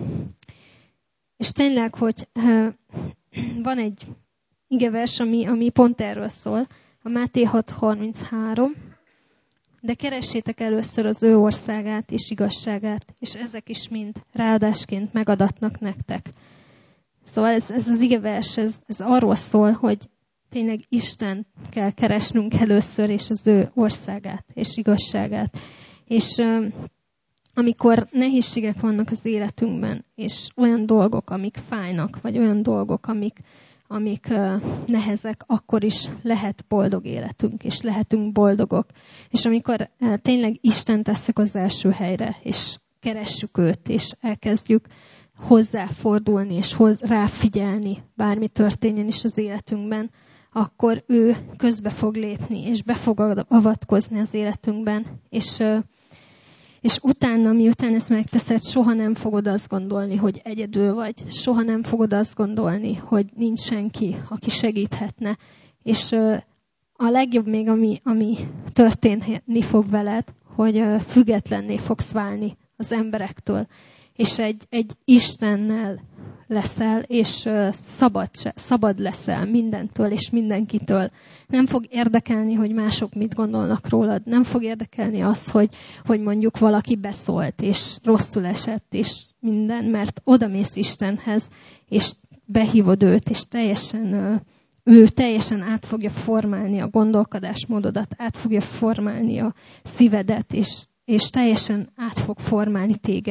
és tényleg, hogy van egy igevers, ami, ami pont erről szól, a Máté hat harminchárom, de keressétek először az ő országát és igazságát, és ezek is mind ráadásként megadatnak nektek. Szóval ez, ez az igevers, ez, ez arról szól, hogy tényleg Isten kell keresnünk először, és az ő országát és igazságát. És amikor nehézségek vannak az életünkben, és olyan dolgok, amik fájnak, vagy olyan dolgok, amik, amik uh, nehezek, akkor is lehet boldog életünk, és lehetünk boldogok. És amikor uh, tényleg Isten tesszük az első helyre, és keressük őt, és elkezdjük hozzáfordulni, és hoz, ráfigyelni, bármi történjen is az életünkben, akkor ő közbe fog lépni, és be fog avatkozni az életünkben, és uh, És utána, miután ezt megteszed, soha nem fogod azt gondolni, hogy egyedül vagy. Soha nem fogod azt gondolni, hogy nincs senki, aki segíthetne. És a legjobb még, ami, ami történni fog veled, hogy függetlenné fogsz válni az emberektől. És egy, egy Istennel leszel, és szabad, szabad leszel mindentől és mindenkitől. Nem fog érdekelni, hogy mások mit gondolnak rólad. Nem fog érdekelni az, hogy, hogy mondjuk valaki beszólt, és rosszul esett, és minden, mert odamész Istenhez, és behívod őt, és teljesen, ő teljesen át fogja formálni a gondolkodásmódodat, át fogja formálni a szívedet, és, és teljesen át fog formálni téged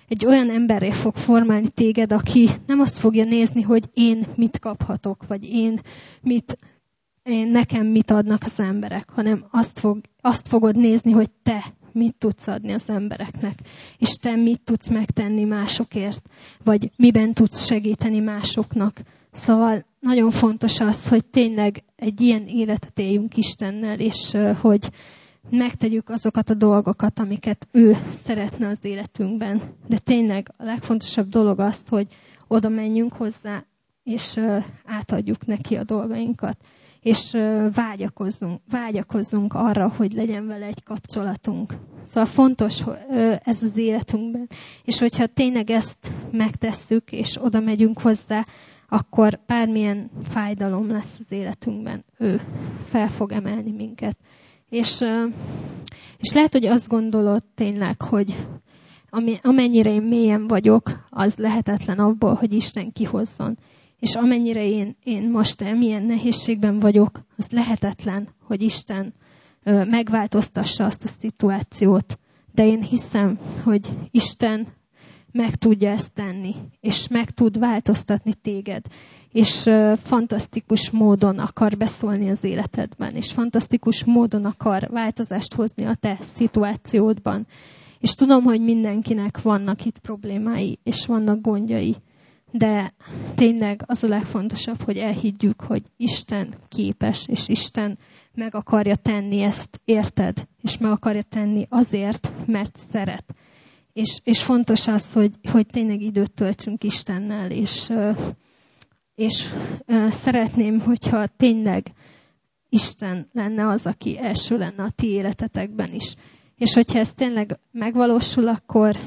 egy olyan emberré fog formálni téged, aki nem azt fogja nézni, hogy én mit kaphatok, vagy én mit, én, nekem mit adnak az emberek, hanem azt, fog, azt fogod nézni, hogy te mit tudsz adni az embereknek, és te mit tudsz megtenni másokért, vagy miben tudsz segíteni másoknak. Szóval nagyon fontos az, hogy tényleg egy ilyen életet éljünk Istennel, és uh, hogy megtegyük azokat a dolgokat, amiket ő szeretne az életünkben. De tényleg a legfontosabb dolog az, hogy oda menjünk hozzá, és uh, átadjuk neki a dolgainkat. És uh, vágyakozzunk, vágyakozzunk arra, hogy legyen vele egy kapcsolatunk. Szóval fontos uh, ez az életünkben. És hogyha tényleg ezt megtesszük, és oda megyünk hozzá, akkor bármilyen fájdalom lesz az életünkben, ő fel fog emelni minket. És, és lehet, hogy azt gondolod tényleg, hogy amennyire én mélyen vagyok, az lehetetlen abból, hogy Isten kihozzon. És amennyire én, én most milyen nehézségben vagyok, az lehetetlen, hogy Isten megváltoztassa azt a szituációt. De én hiszem, hogy Isten meg tudja ezt tenni, és meg tud változtatni téged, és uh, fantasztikus módon akar beszólni az életedben, és fantasztikus módon akar változást hozni a te szituációdban. És tudom, hogy mindenkinek vannak itt problémái, és vannak gondjai, de tényleg az a legfontosabb, hogy elhiggyük, hogy Isten képes, és Isten meg akarja tenni ezt, érted? És meg akarja tenni azért, mert szeret. És, és fontos az, hogy, hogy tényleg időt töltsünk Istennel, és, és szeretném, hogyha tényleg Isten lenne az, aki első lenne a ti életetekben is. És hogyha ez tényleg megvalósul, akkor,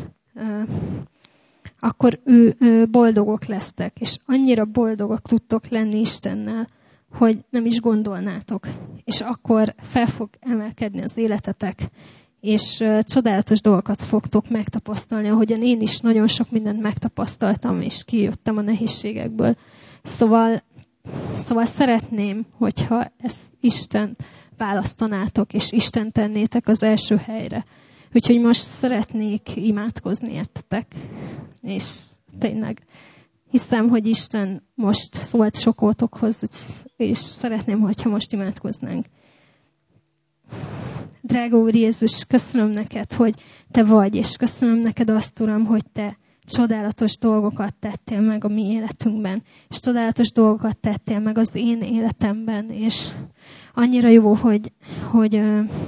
akkor ő, ő boldogok lesztek, és annyira boldogok tudtok lenni Istennel, hogy nem is gondolnátok. És akkor fel fog emelkedni az életetek, és uh, csodálatos dolgokat fogtok megtapasztalni, ahogyan én is nagyon sok mindent megtapasztaltam, és kijöttem a nehézségekből. Szóval, szóval szeretném, hogyha ezt Isten választanátok, és Isten tennétek az első helyre. Úgyhogy most szeretnék imádkozni értetek, és tényleg hiszem, hogy Isten most szólt sokótokhoz, és szeretném, hogyha most imádkoznánk. Drága Úr Jézus, köszönöm neked, hogy te vagy, és köszönöm neked azt, Uram, hogy te csodálatos dolgokat tettél meg a mi életünkben, és csodálatos dolgokat tettél meg az én életemben, és annyira jó, hogy, hogy,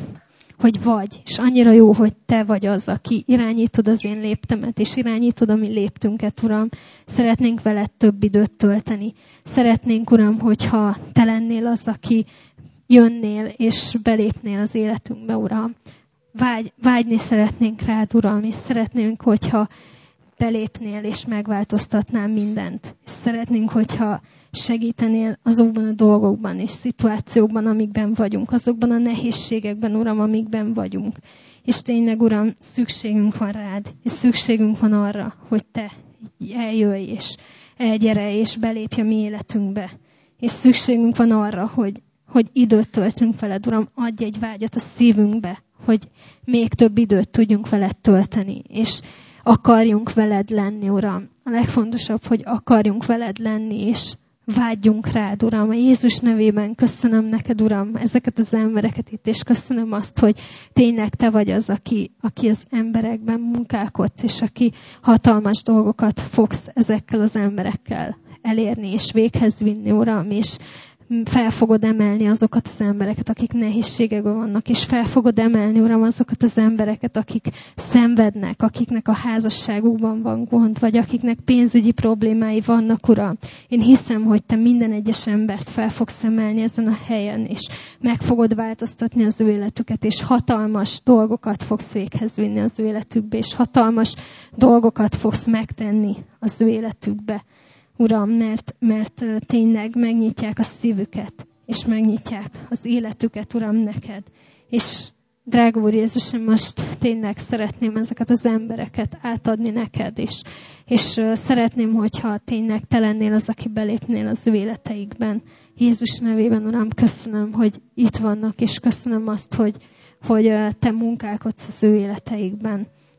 hogy vagy, és annyira jó, hogy te vagy az, aki irányítod az én léptemet, és irányítod a mi léptünket, Uram. Szeretnénk veled több időt tölteni. Szeretnénk, Uram, hogyha te lennél az, aki jönnél, és belépnél az életünkbe, Uram. Vágy, vágyni szeretnénk rád, Uram, és szeretnénk, hogyha belépnél, és megváltoztatnál mindent. És szeretnénk, hogyha segítenél azokban a dolgokban és szituációkban, amikben vagyunk, azokban a nehézségekben, Uram, amikben vagyunk. És tényleg, Uram, szükségünk van rád, és szükségünk van arra, hogy te eljöjj, és elgyere, és belépj a mi életünkbe. És szükségünk van arra, hogy hogy időt töltsünk veled, Uram, adj egy vágyat a szívünkbe, hogy még több időt tudjunk veled tölteni, és akarjunk veled lenni, Uram. A legfontosabb, hogy akarjunk veled lenni, és vágyjunk rád, Uram. A Jézus nevében köszönöm neked, Uram, ezeket az embereket itt, és köszönöm azt, hogy tényleg te vagy az, aki, aki az emberekben munkálkodsz, és aki hatalmas dolgokat fogsz ezekkel az emberekkel elérni, és véghez vinni, Uram, és fel fogod emelni azokat az embereket, akik nehézségekben vannak, és fel fogod emelni, Uram, azokat az embereket, akik szenvednek, akiknek a házasságukban van gond, vagy akiknek pénzügyi problémái vannak, Uram. Én hiszem, hogy te minden egyes embert fel fogsz emelni ezen a helyen, és meg fogod változtatni az ő életüket, és hatalmas dolgokat fogsz véghez vinni az ő életükbe, és hatalmas dolgokat fogsz megtenni az ő életükbe. Uram, mert, mert tényleg megnyitják a szívüket, és megnyitják az életüket, Uram, neked. És drága Úr Jézus, én most tényleg szeretném ezeket az embereket átadni neked, és, és szeretném, hogyha tényleg te lennél az, aki belépnél az ő életeikben. Jézus nevében, Uram, köszönöm, hogy itt vannak, és köszönöm azt, hogy, hogy te munkálkodsz az ő életeikben.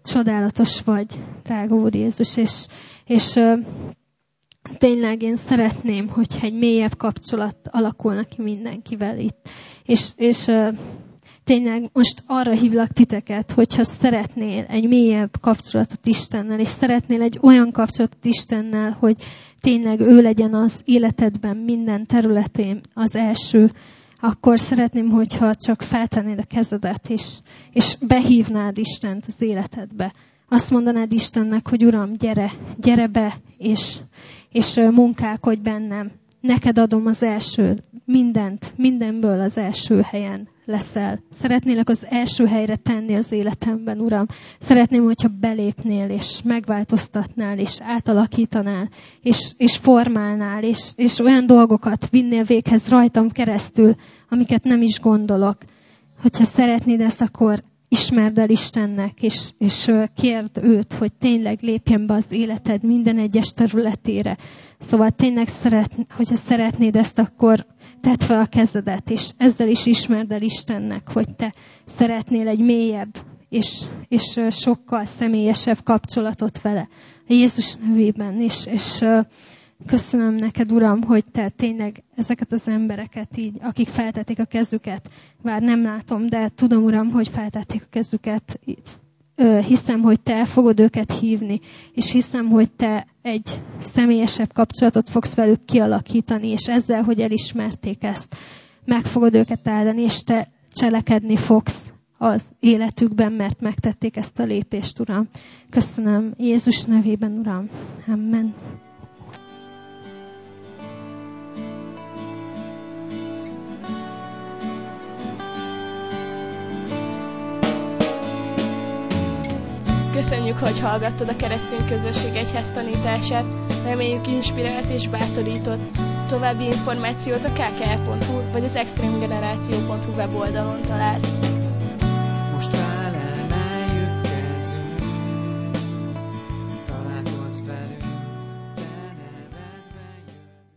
csodálatos vagy, drága Úr Jézus, és, és ö, tényleg én szeretném, hogyha egy mélyebb kapcsolat alakulna ki mindenkivel itt. És, és ö, tényleg most arra hívlak titeket, hogyha szeretnél egy mélyebb kapcsolatot Istennel, és szeretnél egy olyan kapcsolatot Istennel, hogy tényleg ő legyen az életedben minden területén az első, akkor szeretném, hogyha csak feltennéd a kezedet, és, és behívnád Istent az életedbe. Azt mondanád Istennek, hogy Uram, gyere, gyere be, és, és munkálkodj bennem. Neked adom az első, mindent, mindenből az első helyen leszel. Szeretnélek az első helyre tenni az életemben, Uram. Szeretném, hogyha belépnél, és megváltoztatnál, és átalakítanál, és, és formálnál, és, és olyan dolgokat vinnél véghez rajtam keresztül, amiket nem is gondolok. Hogyha szeretnéd ezt, akkor ismerd el Istennek, és, és kérd őt, hogy tényleg lépjen be az életed minden egyes területére. Szóval tényleg, szeret, hogyha szeretnéd ezt, akkor tedd fel a kezedet, és ezzel is ismerd el Istennek, hogy te szeretnél egy mélyebb és, és sokkal személyesebb kapcsolatot vele. A Jézus nevében is. És köszönöm neked, Uram, hogy te tényleg ezeket az embereket így, akik feltették a kezüket, bár nem látom, de tudom, Uram, hogy feltették a kezüket, hiszem, hogy te fogod őket hívni, és hiszem, hogy te egy személyesebb kapcsolatot fogsz velük kialakítani, és ezzel, hogy elismerték ezt, meg fogod őket áldani, és te cselekedni fogsz az életükben, mert megtették ezt a lépést, Uram. Köszönöm Jézus nevében, Uram. Amen. Köszönjük, hogy hallgattad a Keresztény Közösség Egyház tanítását. Reméljük, inspirált és bátorított. További információt a kkr pont hu vagy az extreme generáció pont hu weboldalon találsz.